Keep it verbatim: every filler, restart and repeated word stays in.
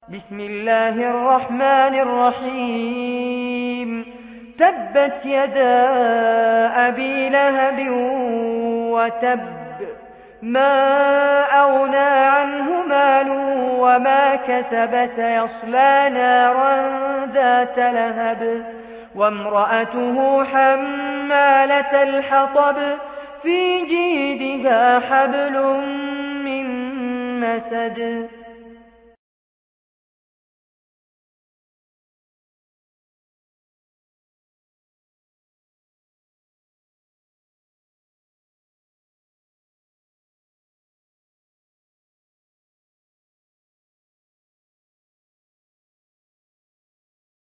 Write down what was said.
بسم الله الرحمن الرحيم تبت يدا أبي لهب وتب ما أغنى عنه ماله وما كسب سيصلى نارا ذات لهب وامرأته حمالة الحطب في جيدها حبل من مسد